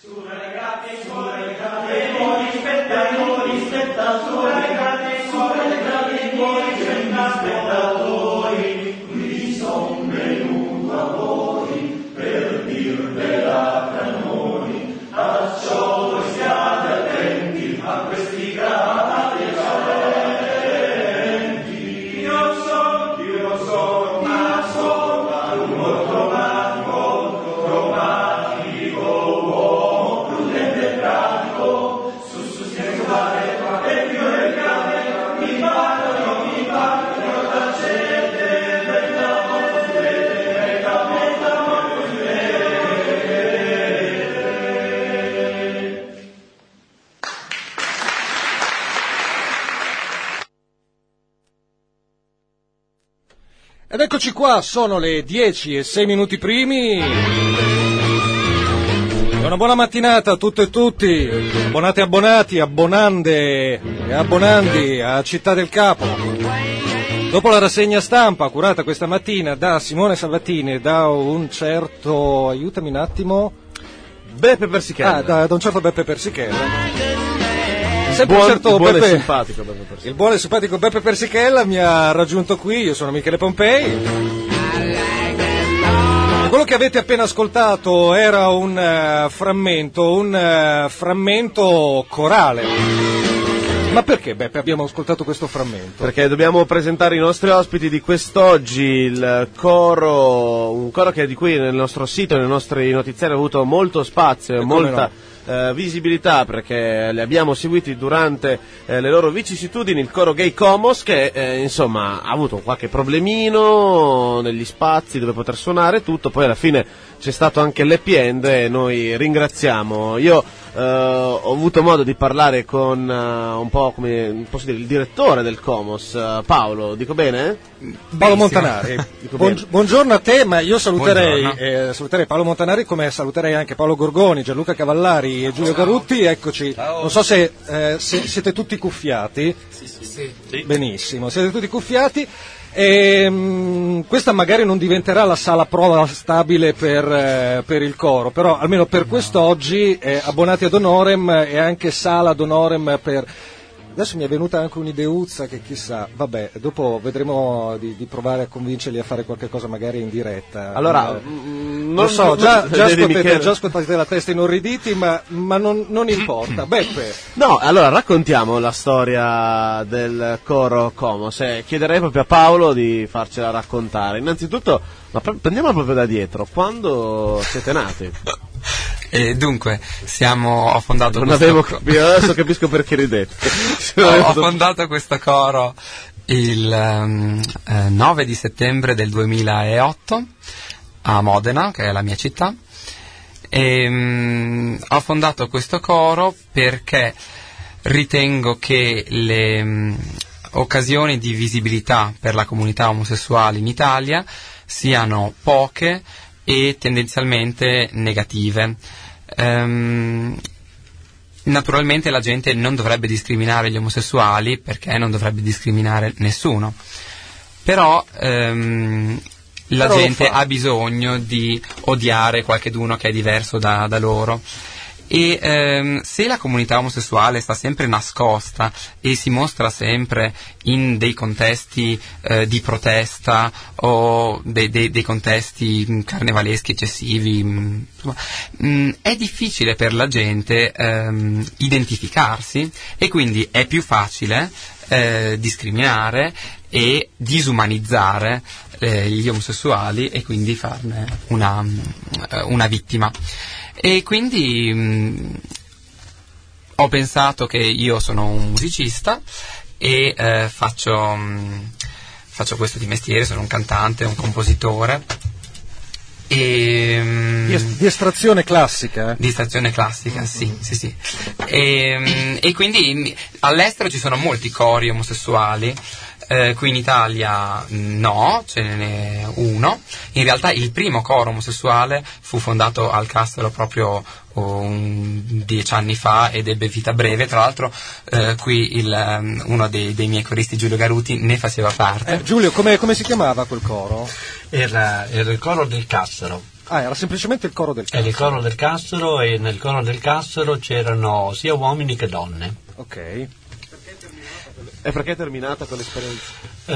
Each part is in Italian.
Ed eccoci qua, sono le 10:06 primi. Una buona mattinata a tutte e tutti, abbonate e abbonati, abbonande e abbonandi a Città del Capo. Dopo la rassegna stampa curata questa mattina da Simone Sabatini e da un certo, aiutami un attimo, Beppe Persichella. Da un certo Beppe Persichella. Sempre Il buon e simpatico Beppe Persichella mi ha raggiunto qui, io sono Michele Pompei. E quello che avete appena ascoltato era un frammento corale. Ma perché, Beppe, abbiamo ascoltato questo frammento? Perché dobbiamo presentare i nostri ospiti di quest'oggi, il coro, un coro di cui nel nostro sito, nei nostri notiziari ha avuto molto spazio e molta visibilità, perché li abbiamo seguiti durante le loro vicissitudini, il coro Gay Comos, che insomma ha avuto qualche problemino negli spazi dove poter suonare tutto, poi alla fine c'è stato anche l'happy end e noi ringraziamo. Io ho avuto modo di parlare con un po' come posso dire il direttore del Comos, Paolo, dico bene? Paolo Montanari. Buongiorno a te, ma io saluterei Paolo Montanari come saluterei anche Paolo Gorgoni, Gianluca Cavallari e Giulio Garutti. Eccoci. Ciao. Non so se siete tutti cuffiati. Sì. Benissimo, siete tutti cuffiati. Questa magari non diventerà la sala prova stabile per il coro, però almeno per quest'oggi abbonati ad honorem e anche sala ad honorem per... Adesso mi è venuta anche un'ideuzza che chissà, vabbè, dopo vedremo di provare a convincerli a fare qualche cosa magari in diretta. Allora, non so, già ascoltate la testa inorriditi, ma non importa. Beppe. No, allora raccontiamo la storia del coro Comos. Chiederei proprio a Paolo di farcela raccontare. Innanzitutto, ma prendiamola proprio da dietro, quando siete nati? Dunque, ho fondato adesso capisco perché ridete. Ho fondato questo coro il 9 di settembre del 2008 a Modena, che è la mia città, e ho fondato questo coro perché ritengo che le occasioni di visibilità per la comunità omosessuale in Italia siano poche e tendenzialmente negative. Naturalmente la gente non dovrebbe discriminare gli omosessuali, perché non dovrebbe discriminare nessuno, però la gente ha bisogno di odiare qualcheduno che è diverso da loro. E se la comunità omosessuale sta sempre nascosta e si mostra sempre in dei contesti di protesta o dei contesti carnevaleschi eccessivi, insomma, è difficile per la gente identificarsi, e quindi è più facile discriminare e disumanizzare gli omosessuali e quindi farne una vittima. E quindi ho pensato che io sono un musicista e faccio questo di mestiere, sono un cantante, un compositore. Di estrazione classica? Di estrazione classica, sì. E quindi all'estero ci sono molti cori omosessuali. Qui in Italia no, ce n'è uno. In realtà il primo coro omosessuale fu fondato al Castello proprio 10 anni fa ed ebbe vita breve. Tra l'altro qui uno dei miei coristi, Giulio Garutti, ne faceva parte. Giulio, come si chiamava quel coro? Era il coro del Castello. era semplicemente il coro del Cassero. È il coro del Cassero, e nel coro del Cassero c'erano sia uomini che donne. Ok. E perché è terminata quell'esperienza?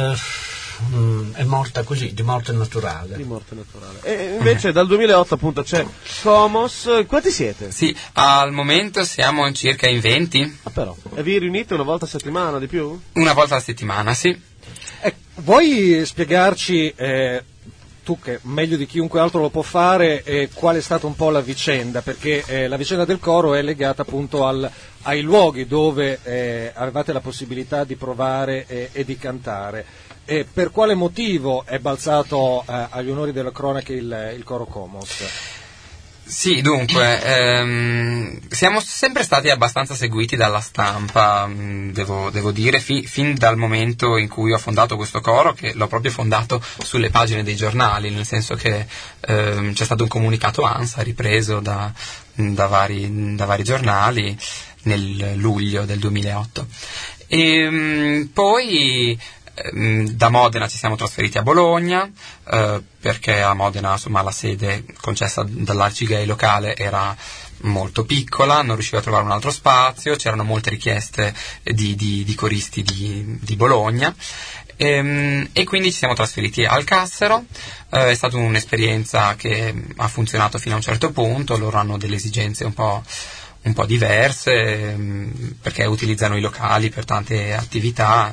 È morta così, di morte naturale. E invece dal 2008 appunto c'è Comos. Quanti siete? Sì, al momento siamo circa in 20. Ah, però. E vi riunite una volta a settimana, di più? Una volta a settimana, sì. Vuoi spiegarci, tu che meglio di chiunque altro lo può fare, qual è stata un po' la vicenda? Perché la vicenda del coro è legata appunto ai luoghi dove avevate la possibilità di provare e di cantare. Per quale motivo è balzato agli onori della cronaca il coro Comos? Sì, dunque, siamo sempre stati abbastanza seguiti dalla stampa, devo dire, fin dal momento in cui ho fondato questo coro, che l'ho proprio fondato sulle pagine dei giornali, nel senso che c'è stato un comunicato ANSA ripreso da vari giornali nel luglio del 2008. E poi da Modena ci siamo trasferiti a Bologna, perché a Modena, insomma, la sede concessa dall'Arcigay locale era molto piccola, non riusciva a trovare un altro spazio, c'erano molte richieste di coristi di Bologna, e quindi ci siamo trasferiti al Cassero. È stata un'esperienza che ha funzionato fino a un certo punto, loro hanno delle esigenze un po' diverse, perché utilizzano i locali per tante attività,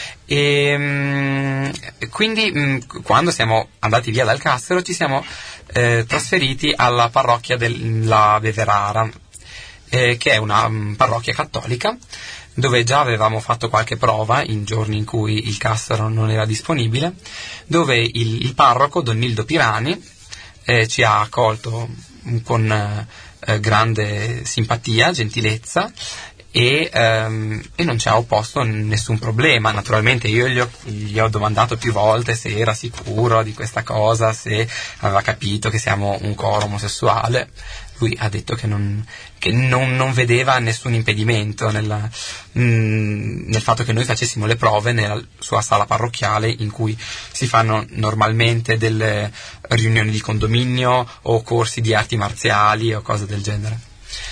e quindi quando siamo andati via dal Cassero ci siamo trasferiti alla parrocchia della Beverara, che è una parrocchia cattolica, dove già avevamo fatto qualche prova in giorni in cui il Cassero non era disponibile, dove il parroco Don Nildo Pirani ci ha accolto con grande simpatia, gentilezza, e non ci ha opposto nessun problema. Naturalmente io gli ho domandato più volte se era sicuro di questa cosa, se aveva capito che siamo un coro omosessuale. Lui ha detto che non vedeva nessun impedimento nel fatto che noi facessimo le prove nella sua sala parrocchiale, in cui si fanno normalmente delle riunioni di condominio o corsi di arti marziali o cose del genere.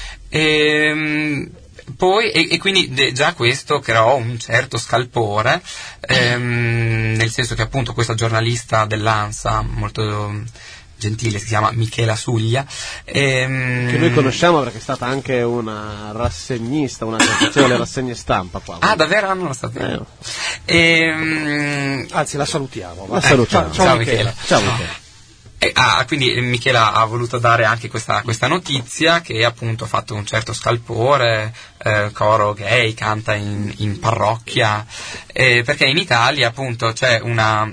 E quindi già questo creò un certo scalpore, nel senso che appunto questa giornalista dell'ANSA molto gentile, si chiama Michela Suglia, che noi conosciamo perché è stata anche una rassegnista, una che faceva le rassegne stampa qua. Ah, davvero? Non lo sapevo. Anzi, la salutiamo. Ciao Michela. Ciao Michela. Quindi Michela ha voluto dare anche questa notizia, che appunto ha fatto un certo scalpore, coro gay, canta in parrocchia, perché in Italia appunto c'è una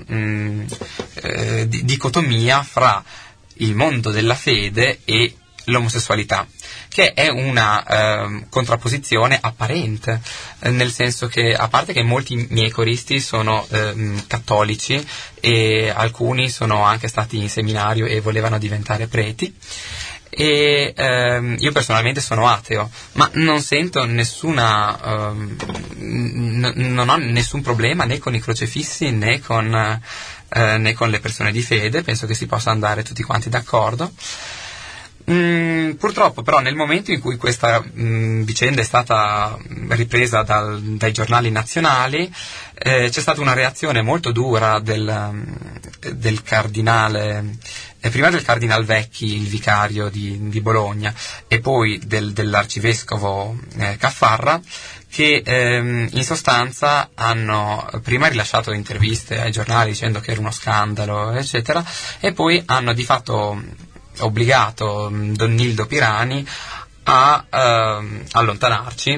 dicotomia fra il mondo della fede e l'omosessualità, che è una contrapposizione apparente, nel senso che, a parte che molti miei coristi sono cattolici e alcuni sono anche stati in seminario e volevano diventare preti, e io personalmente sono ateo, ma non sento non ho nessun problema né con i crocefissi né con le persone di fede. Penso che si possa andare tutti quanti d'accordo. Purtroppo però nel momento in cui questa vicenda è stata ripresa dai giornali nazionali, c'è stata una reazione molto dura del cardinale, prima del cardinal Vecchi, il vicario di Bologna, e poi dell'arcivescovo Caffarra, che in sostanza hanno prima rilasciato interviste ai giornali dicendo che era uno scandalo, eccetera, e poi hanno di fatto obbligato Don Nildo Pirani a allontanarci,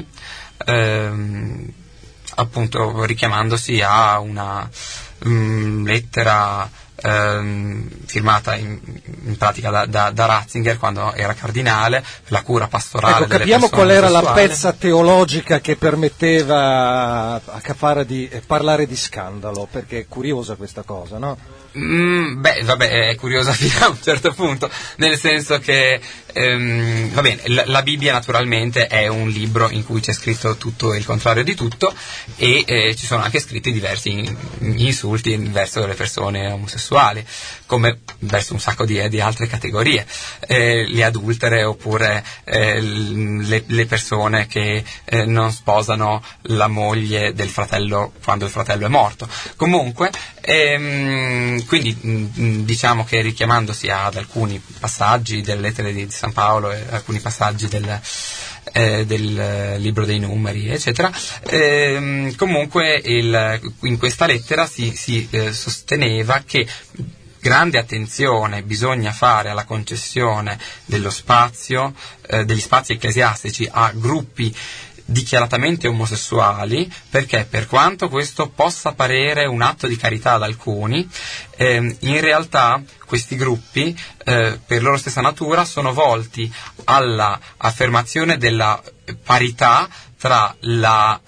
appunto richiamandosi a una lettera firmata in pratica da Ratzinger quando era cardinale, la cura pastorale. Ecco, capiamo qual era la pezza teologica che permetteva a Caffarra di parlare di scandalo, perché è curiosa questa cosa, no? È curiosa fino a un certo punto, nel senso che va bene, la Bibbia naturalmente è un libro in cui c'è scritto tutto e il contrario di tutto, e ci sono anche scritti diversi insulti verso le persone omosessuali, come verso un sacco di altre categorie, le adultere, oppure le persone che non sposano la moglie del fratello quando il fratello è morto. Comunque, quindi diciamo che, richiamandosi ad alcuni passaggi delle lettere di San Paolo e alcuni passaggi del libro dei Numeri, eccetera, comunque in questa lettera si sosteneva che grande attenzione bisogna fare alla concessione dello spazio, degli spazi ecclesiastici a gruppi dichiaratamente omosessuali, perché per quanto questo possa parere un atto di carità ad alcuni, in realtà questi gruppi, per loro stessa natura, sono volti alla affermazione della parità tra la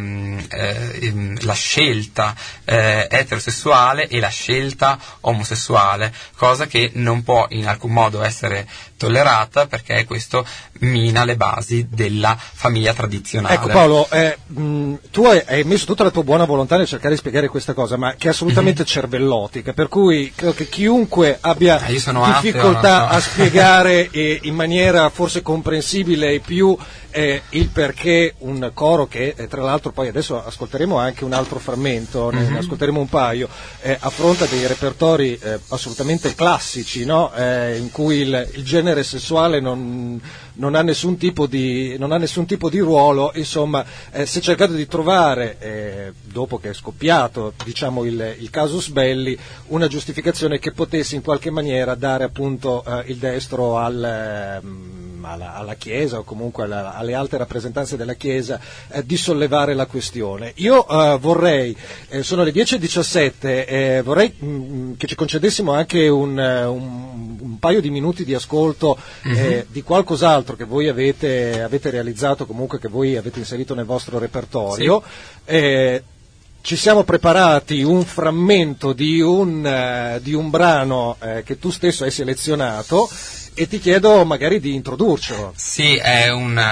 scelta eterosessuale e la scelta omosessuale, cosa che non può in alcun modo essere tollerata, perché questo mina le basi della famiglia tradizionale. Ecco Paolo, tu hai messo tutta la tua buona volontà nel cercare di spiegare questa cosa, ma che è assolutamente cervellotica, per cui credo che chiunque abbia difficoltà a spiegare in maniera forse comprensibile e più il perché un coro che tra l'altro poi adesso ascolteremo anche un altro frammento, ne ascolteremo un paio, affronta dei repertori assolutamente classici, no? In cui il genere sessuale non ha nessun tipo di ruolo, insomma, si è cercato di trovare, dopo che è scoppiato, diciamo, il casus belli, una giustificazione che potesse in qualche maniera dare appunto il destro alla Chiesa, o comunque alle alte rappresentanze della Chiesa, di sollevare la questione. Io vorrei, sono le 10:17, vorrei che ci concedessimo anche un paio di minuti di ascolto di qualcos'altro che voi avete realizzato, comunque che voi avete inserito nel vostro repertorio. Sì. Ci siamo preparati un frammento di un brano che tu stesso hai selezionato, e ti chiedo magari di introdurcelo. Sì, è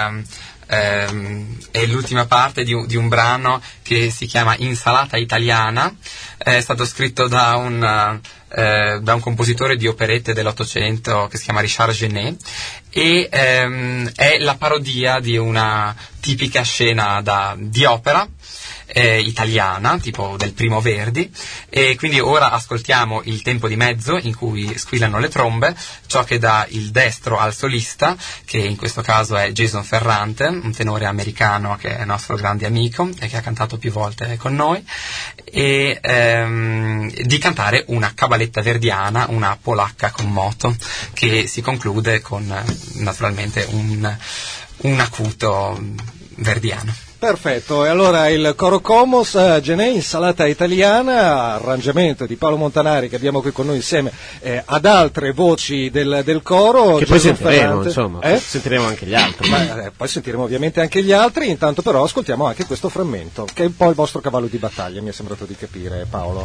l'ultima parte di un brano che si chiama Insalata italiana. È stato scritto da un compositore di operette dell'Ottocento che si chiama Richard Genet, e è la parodia di una tipica scena di opera italiana, tipo del primo Verdi, e quindi ora ascoltiamo il tempo di mezzo in cui squillano le trombe, ciò che dà il destro al solista, che in questo caso è Jason Ferrante, un tenore americano che è nostro grande amico e che ha cantato più volte con noi, e di cantare una cabaletta verdiana, una polacca con moto, che si conclude con naturalmente un acuto verdiano. Perfetto, e allora il coro Comos, Genet, Insalata italiana, arrangiamento di Paolo Montanari, che abbiamo qui con noi insieme ad altre voci del coro. Che poi sentiremo, insomma, sentiremo anche gli altri. Poi sentiremo ovviamente anche gli altri, intanto però ascoltiamo anche questo frammento, che è un po' il vostro cavallo di battaglia, mi è sembrato di capire, Paolo.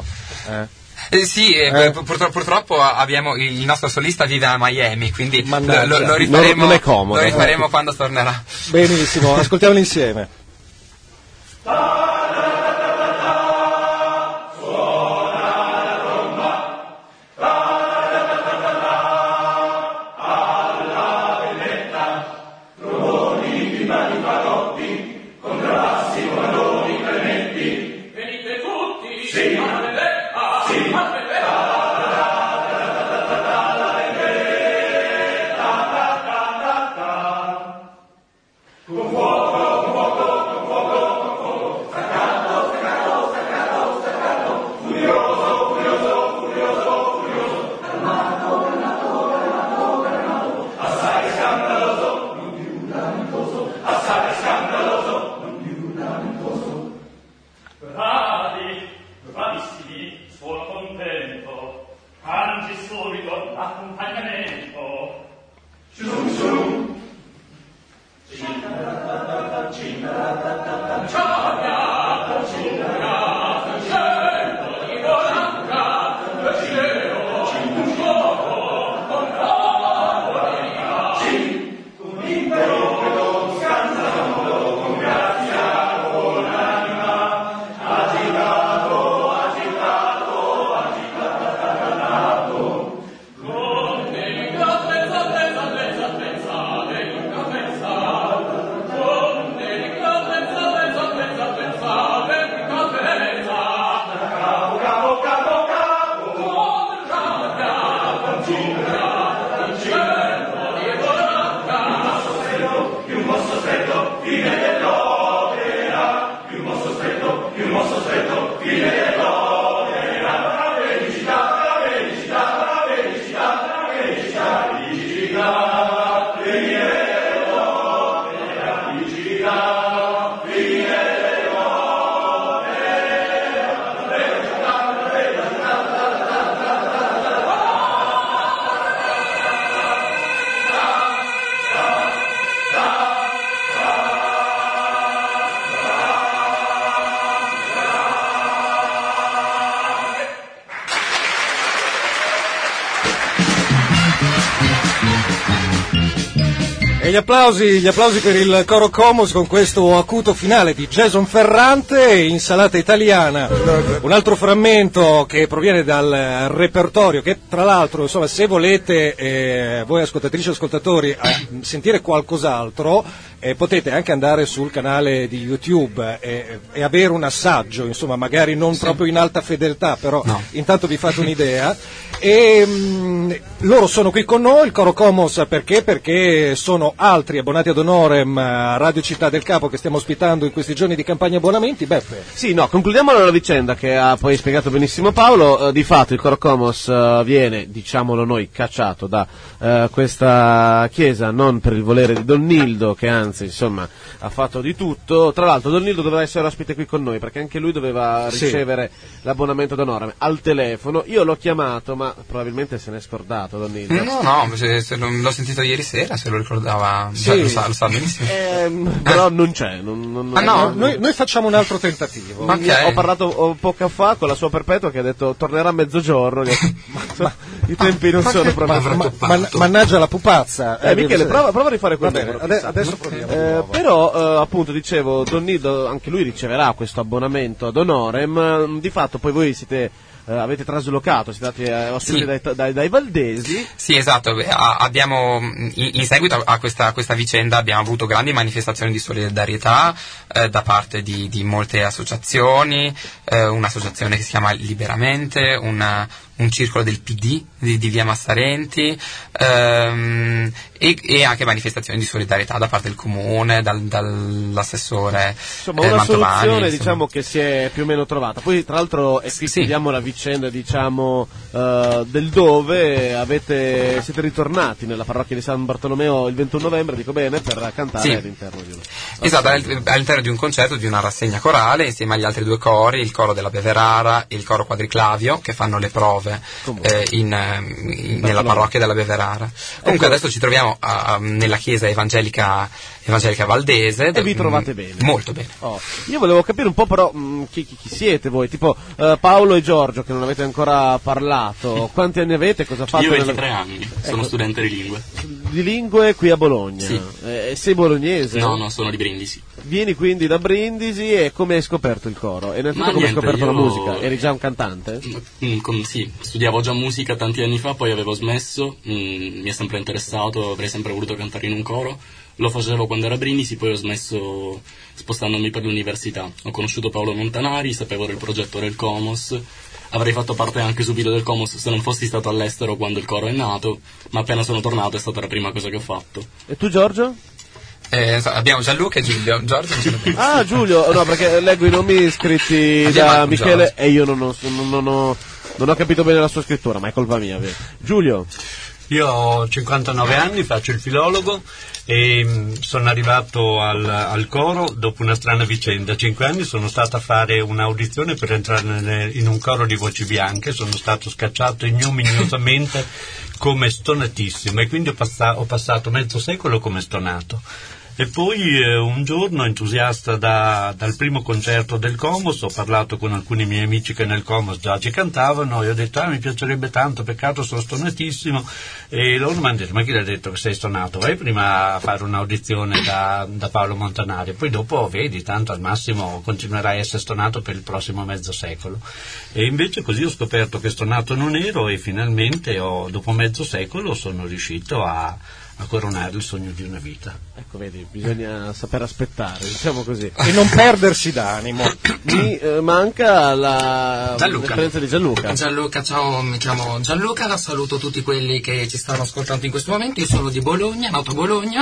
Sì, purtroppo abbiamo il nostro solista vive a Miami, quindi lo rifaremo, non è comodo, lo rifaremo quando tornerà. Benissimo, ascoltiamolo insieme. Bravissimi. E gli applausi per il coro Comos con questo acuto finale di Jason Ferrante, Insalata italiana. Un altro frammento che proviene dal repertorio, che tra l'altro, insomma, se volete voi ascoltatrici e ascoltatori sentire qualcos'altro, potete anche andare sul canale di YouTube e avere un assaggio, insomma, magari non proprio in alta fedeltà, però intanto vi fate un'idea. E loro sono qui con noi, il coro Comos, perché sono altri abbonati ad honorem a Radio Città del Capo che stiamo ospitando in questi giorni di campagna abbonamenti. Beppe. Sì, concludiamo la vicenda che ha poi spiegato benissimo Paolo. Di fatto il coro Comos viene, diciamolo noi, cacciato da questa chiesa non per il volere di Don Nildo, che anzi, insomma, ha fatto di tutto. Tra l'altro Don Nildo doveva essere ospite qui con noi perché anche lui doveva ricevere l'abbonamento ad honorem al telefono. Io l'ho chiamato, ma probabilmente se n'è scordato Don Nildo. No, se l'ho sentito ieri sera, se lo ricordava, lo sa benissimo. Però non c'è. Noi facciamo un altro tentativo. Okay. Ho parlato poco fa con la sua Perpetua che ha detto tornerà a mezzogiorno. I tempi non sono proprio. Mannaggia la pupazza. Michele, prova a rifare quel numero. Adesso proviamo. Però appunto dicevo, Don Nildo anche lui riceverà questo abbonamento ad honorem. Di fatto poi voi avete traslocato, siete stati ospiti dai Valdesi. Sì, esatto. Abbiamo in seguito a questa vicenda abbiamo avuto grandi manifestazioni di solidarietà da parte di molte associazioni, un'associazione che si chiama Liberamente, un circolo del PD di via Massarenti, e anche manifestazioni di solidarietà da parte del comune, dall'assessore insomma una Mantovani, soluzione diciamo che si è più o meno trovata. Poi tra l'altro vediamo la vicenda diciamo del dove siete ritornati nella parrocchia di San Bartolomeo il 21 novembre, dico bene, per cantare all'interno di all'interno di un concerto, di una rassegna corale insieme agli altri due cori, il coro della Beverara e il coro Quadriclavio, che fanno le prove nella parrocchia della Beverara. Comunque adesso ci troviamo nella chiesa evangelica valdese e vi trovate bene? Molto bene. Io volevo capire un po' però chi siete voi, tipo Paolo e Giorgio, che non avete ancora parlato. Quanti anni avete? Cosa fate? Io 23 anni, sono studente di lingue. Di lingue qui a Bologna? Sì. Sei bolognese? No, sono di Brindisi. Vieni quindi da Brindisi, e come hai scoperto il coro? E innanzitutto come hai scoperto la musica? Eri già un cantante? Sì, studiavo già musica tanti anni fa, poi avevo smesso, mi è sempre interessato, avrei sempre voluto cantare in un coro. Lo facevo quando ero a Brindisi, poi ho smesso spostandomi per l'università. Ho conosciuto Paolo Montanari, sapevo del progetto del Comos, avrei fatto parte anche subito del Comos se non fossi stato all'estero quando il coro è nato, ma appena sono tornato è stata la prima cosa che ho fatto. E tu, Giorgio? Abbiamo Gianluca e Giulio. Giorgio Giulio, no, perché leggo i nomi scritti da Michele e io non ho capito bene la sua scrittura, ma è colpa mia. Giulio? Io ho 59 anni, faccio il filologo e sono arrivato al coro dopo una strana vicenda. 5 anni sono stato a fare un'audizione per entrare in un coro di voci bianche, sono stato scacciato ignominiosamente come stonatissimo e quindi ho passato mezzo secolo come stonato. E poi un giorno, entusiasta dal primo concerto del Comos, ho parlato con alcuni miei amici che nel Comos già ci cantavano e ho detto mi piacerebbe tanto, peccato sono stonatissimo, e loro mi hanno detto ma chi l'ha detto che sei stonato? Vai prima a fare un'audizione da Paolo Montanari, poi dopo vedi, tanto al massimo continuerai a essere stonato per il prossimo mezzo secolo. E invece così ho scoperto che stonato non ero e finalmente dopo mezzo secolo sono riuscito a coronare il sogno di una vita. Ecco, vedi, bisogna saper aspettare, diciamo così. E non perdersi d'animo. Mi manca l'esperienza di Gianluca. Gianluca, ciao, mi chiamo Gianluca, saluto tutti quelli che ci stanno ascoltando in questo momento. Io sono di Bologna, nato a Bologna,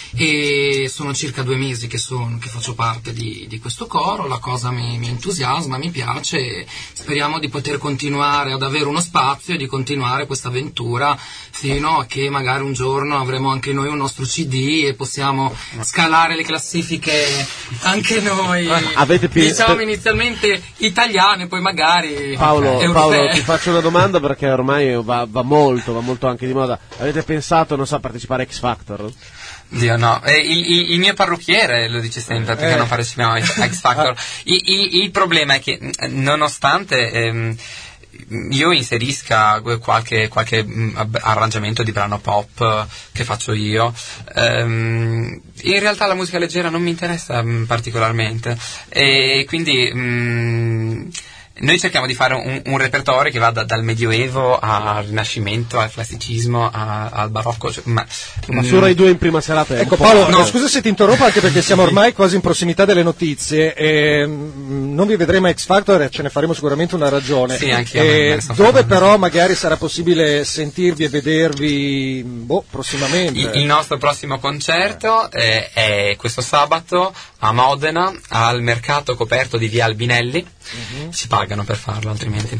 e sono circa 2 mesi che faccio parte di questo coro. La cosa mi entusiasma, mi piace, e speriamo di poter continuare ad avere uno spazio e di continuare questa avventura fino a che magari un giorno avremo anche noi un nostro CD e possiamo scalare le classifiche anche noi, diciamo inizialmente italiane, poi magari Paolo, ti faccio una domanda perché ormai va molto anche di moda. Avete pensato, non so, a partecipare a X Factor? Dio no, il mio parrucchiere lo dice sempre perché non partecipiamo a X Factor. Il problema è che nonostante io inserisca qualche arrangiamento di brano pop che faccio io. In realtà la musica leggera non mi interessa particolarmente, e quindi noi cerchiamo di fare un repertorio che va dal Medioevo al Rinascimento, al Classicismo, al Barocco. Ma su Rai 2 in prima serata. Ecco Paolo, no, scusa se ti interrompo, anche perché siamo ormai quasi in prossimità delle notizie e non vi vedremo a X Factor e ce ne faremo sicuramente una ragione. Sì, anche dove però magari sarà possibile sentirvi e vedervi prossimamente. Il nostro prossimo concerto è questo sabato a Modena, al mercato coperto di Via Albinelli. Si pagano per farlo, altrimenti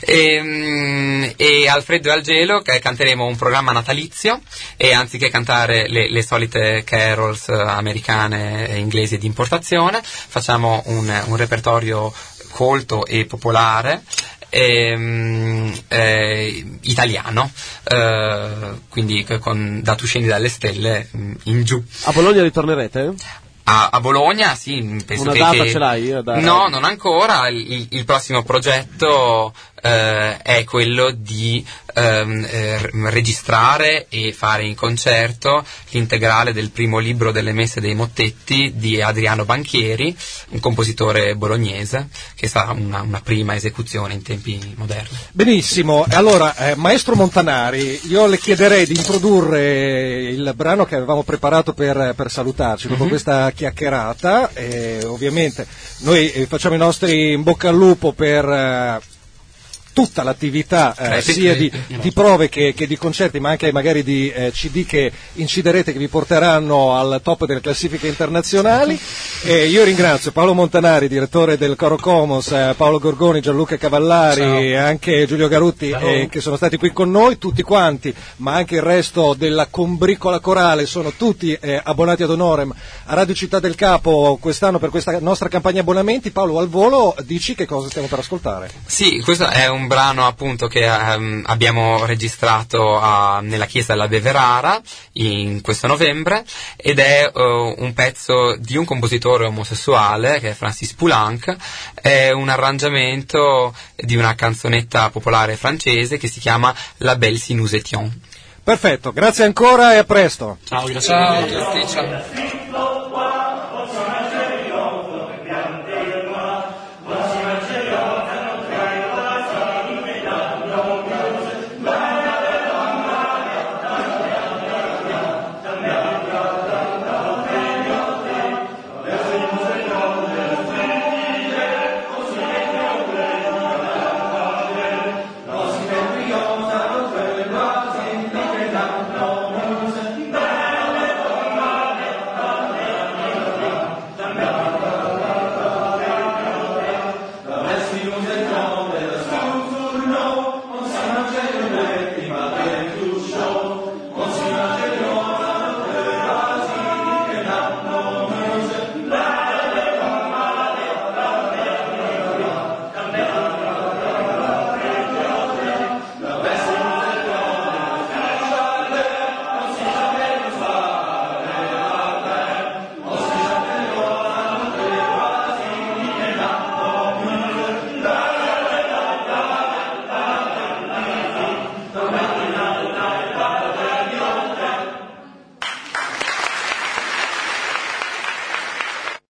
e al freddo e al gelo canteremo un programma natalizio, e anziché cantare le solite carols americane e inglesi di importazione, facciamo un repertorio colto e popolare italiano, quindi da Tu scendi dalle stelle in giù. A Bologna ritornerete? A Bologna, sì, penso una data ce l'hai? No, non ancora. Il prossimo progetto è quello di registrare e fare in concerto l'integrale del primo libro delle Messe dei Mottetti di Adriano Banchieri, un compositore bolognese, che sarà una prima esecuzione in tempi moderni. Benissimo, allora maestro Montanari, io le chiederei di introdurre il brano che avevamo preparato per salutarci dopo questa chiacchierata, ovviamente noi facciamo i nostri in bocca al lupo per tutta l'attività sia di prove che di concerti, ma anche magari di CD che inciderete, che vi porteranno al top delle classifiche internazionali. Io ringrazio Paolo Montanari, direttore del Coro Comos, Paolo Gorgoni, Gianluca Cavallari e anche Giulio Garutti, che sono stati qui con noi, tutti quanti, ma anche il resto della combricola corale, sono tutti abbonati ad honorem a Radio Città del Capo quest'anno per questa nostra campagna abbonamenti. Paolo, al volo dici che cosa stiamo per ascoltare? Sì, questo è un brano appunto che abbiamo registrato nella chiesa della Beverara in questo novembre, ed è un pezzo di un compositore omosessuale che è Francis Poulenc. È un arrangiamento di una canzonetta popolare francese che si chiama La Belle si nous étions. Perfetto, grazie ancora e a presto. Ciao, grazie. Ciao a tutti, ciao.